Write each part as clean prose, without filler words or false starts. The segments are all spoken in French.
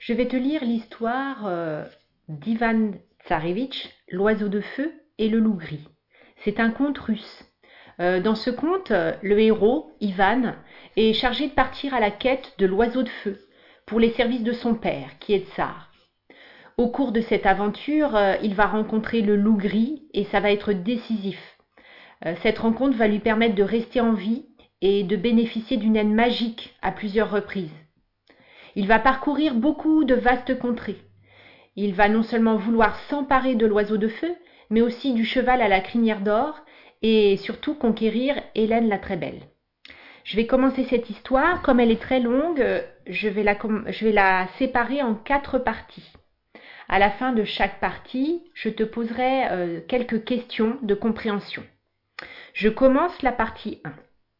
Je vais te lire l'histoire d'Ivan Tsarevitch, l'oiseau de feu et le loup gris. C'est un conte russe. Dans ce conte, le héros, Ivan, est chargé de partir à la quête de l'oiseau de feu pour les services de son père, qui est tsar. Au cours de cette aventure, il va rencontrer le loup gris et ça va être décisif. Cette rencontre va lui permettre de rester en vie et de bénéficier d'une aide magique à plusieurs reprises. Il va parcourir beaucoup de vastes contrées. Il va non seulement vouloir s'emparer de l'oiseau de feu, mais aussi du cheval à la crinière d'or et surtout conquérir Hélène la très belle. Je vais commencer cette histoire. Comme elle est très longue, je vais la séparer en 4 parties. À la fin de chaque partie, je te poserai quelques questions de compréhension. Je commence la partie 1.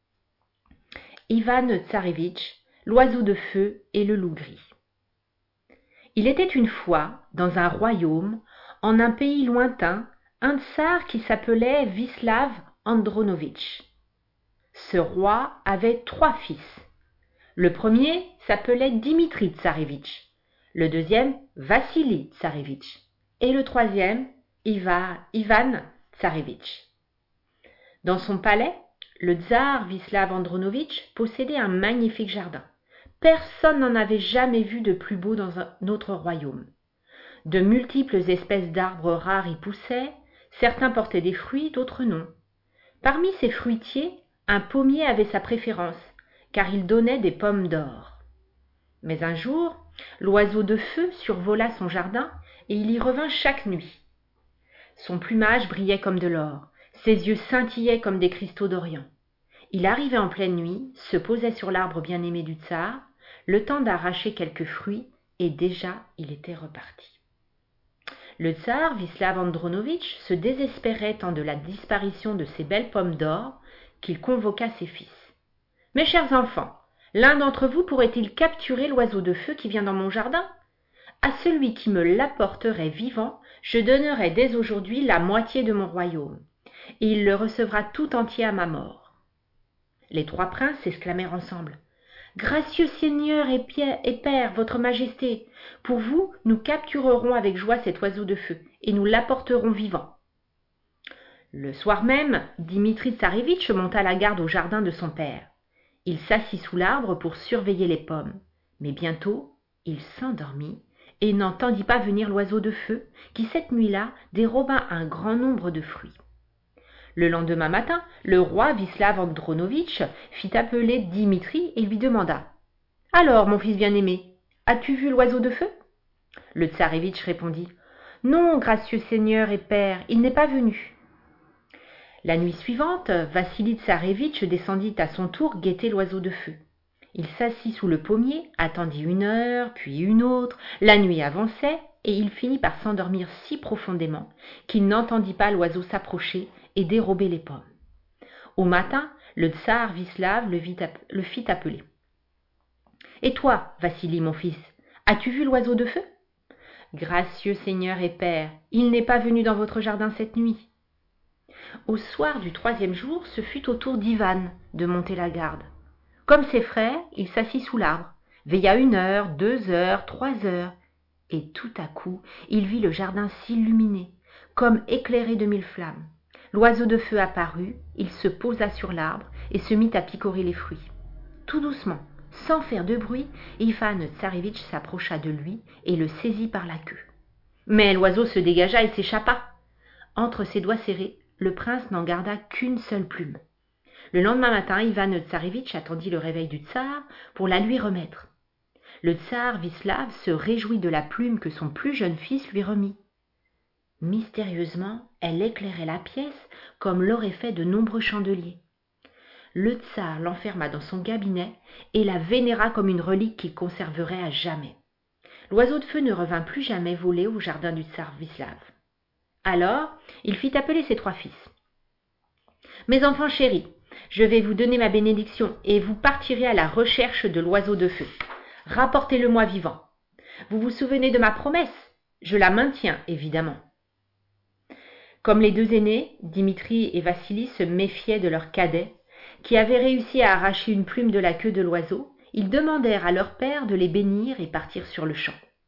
Ivan Tsarevitch, l'oiseau de feu et le loup gris. Il était une fois, dans un royaume, en un pays lointain, un tsar qui s'appelait Vislav Andronovitch. Ce roi avait 3 fils. Le premier s'appelait Dimitri Tsarevitch, le deuxième Vassili Tsarevitch et le troisième Ivan Tsarevitch. Dans son palais, le tsar Vislav Andronovitch possédait un magnifique jardin. Personne n'en avait jamais vu de plus beau dans un autre royaume. De multiples espèces d'arbres rares y poussaient, certains portaient des fruits, d'autres non. Parmi ces fruitiers, un pommier avait sa préférence, car il donnait des pommes d'or. Mais un jour, l'oiseau de feu survola son jardin et il y revint chaque nuit. Son plumage brillait comme de l'or, ses yeux scintillaient comme des cristaux d'Orient. Il arrivait en pleine nuit, se posait sur l'arbre bien-aimé du tsar, le temps d'arracher quelques fruits, et déjà il était reparti. Le tsar Vislav Andronovitch se désespérait tant de la disparition de ces belles pommes d'or qu'il convoqua ses fils. « Mes chers enfants, l'un d'entre vous pourrait-il capturer l'oiseau de feu qui vient dans mon jardin ? À celui qui me l'apporterait vivant, je donnerai dès aujourd'hui la moitié de mon royaume, et il le recevra tout entier à ma mort. » Les 3 princes s'exclamèrent ensemble. « Gracieux Seigneur et Père, votre Majesté, pour vous, nous capturerons avec joie cet oiseau de feu, et nous l'apporterons vivant. » Le soir même, Dimitri Tsarevitch monta la garde au jardin de son père. Il s'assit sous l'arbre pour surveiller les pommes, mais bientôt, il s'endormit et n'entendit pas venir l'oiseau de feu, qui cette nuit-là déroba un grand nombre de fruits. Le lendemain matin, le roi Vislav Andronovitch fit appeler Dimitri et lui demanda « Alors, mon fils bien-aimé, as-tu vu l'oiseau de feu ?» Le tsarevitch répondit « Non, gracieux Seigneur et Père, il n'est pas venu. » La nuit suivante, Vassili Tsarevitch descendit à son tour guetter l'oiseau de feu. Il s'assit sous le pommier, attendit 1 heure, puis une autre, la nuit avançait, et il finit par s'endormir si profondément qu'il n'entendit pas l'oiseau s'approcher et dérober les pommes. Au matin, le tsar Vislav le fit appeler. « Et toi, Vassili, mon fils, as-tu vu l'oiseau de feu ? » ?»« Gracieux Seigneur et Père, il n'est pas venu dans votre jardin cette nuit. » Au soir du 3e jour, ce fut au tour d'Ivan de monter la garde. Comme ses frères, il s'assit sous l'arbre, veilla 1 heure, 2 heures, 3 heures, et tout à coup, il vit le jardin s'illuminer, comme éclairé de 1000 flammes. L'oiseau de feu apparut, il se posa sur l'arbre et se mit à picorer les fruits. Tout doucement, sans faire de bruit, Ivan Tsarevitch s'approcha de lui et le saisit par la queue. Mais l'oiseau se dégagea et s'échappa. Entre ses doigts serrés, le prince n'en garda qu'1 seule plume. Le lendemain matin, Ivan Tsarevitch attendit le réveil du tsar pour la lui remettre. Le tsar Vislav se réjouit de la plume que son plus jeune fils lui remit. Mystérieusement, elle éclairait la pièce comme l'auraient fait de nombreux chandeliers. Le tsar l'enferma dans son cabinet et la vénéra comme une relique qu'il conserverait à jamais. L'oiseau de feu ne revint plus jamais voler au jardin du tsar Vislav. Alors, il fit appeler ses 3 fils. « Mes enfants chéris, je vais vous donner ma bénédiction et vous partirez à la recherche de l'oiseau de feu. Rapportez-le-moi vivant. Vous vous souvenez de ma promesse ? Je la maintiens, évidemment. » Comme les 2 aînés, Dimitri et Vassili se méfiaient de leur cadet, qui avait réussi à arracher une plume de la queue de l'oiseau, ils demandèrent à leur père de les bénir et partirent sur le champ.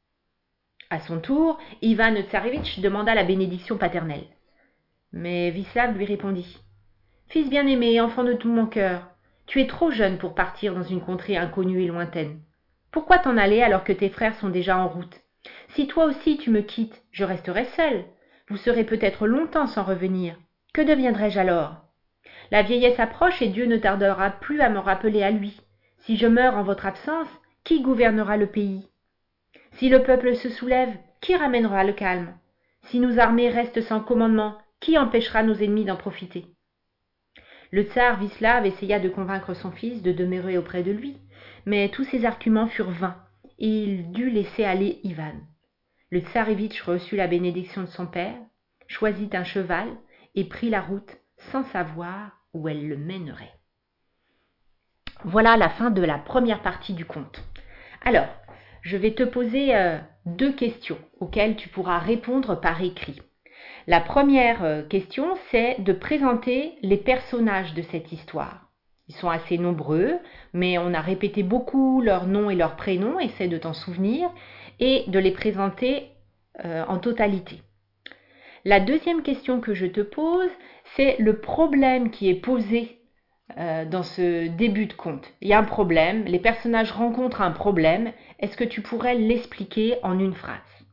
À son tour, Ivan Tsarevitch demanda la bénédiction paternelle. Mais Vislav lui répondit. « Fils bien-aimé, enfant de tout mon cœur, tu es trop jeune pour partir dans une contrée inconnue et lointaine. Pourquoi t'en aller alors que tes frères sont déjà en route? Si toi aussi tu me quittes, je resterai seule. Vous serez peut-être longtemps sans revenir. Que deviendrai-je alors? La vieillesse approche et Dieu ne tardera plus à me rappeler à lui. Si je meurs en votre absence, qui gouvernera le pays? Si le peuple se soulève, qui ramènera le calme? Si nos armées restent sans commandement, qui empêchera nos ennemis d'en profiter? » Le tsar Vislav essaya de convaincre son fils de demeurer auprès de lui, mais tous ses arguments furent vains, et il dut laisser aller Ivan. Le tsarévitch reçut la bénédiction de son père, choisit un cheval et prit la route sans savoir où elle le mènerait. Voilà la fin de la première partie du conte. Alors, je vais te poser 2 questions auxquelles tu pourras répondre par écrit. La première question, c'est de présenter les personnages de cette histoire. Ils sont assez nombreux, mais on a répété beaucoup leurs noms et leurs prénoms, essaie de t'en souvenir, et de les présenter en totalité. La deuxième question que je te pose, c'est le problème qui est posé dans ce début de conte. Il y a un problème, les personnages rencontrent un problème, est-ce que tu pourrais l'expliquer en une phrase?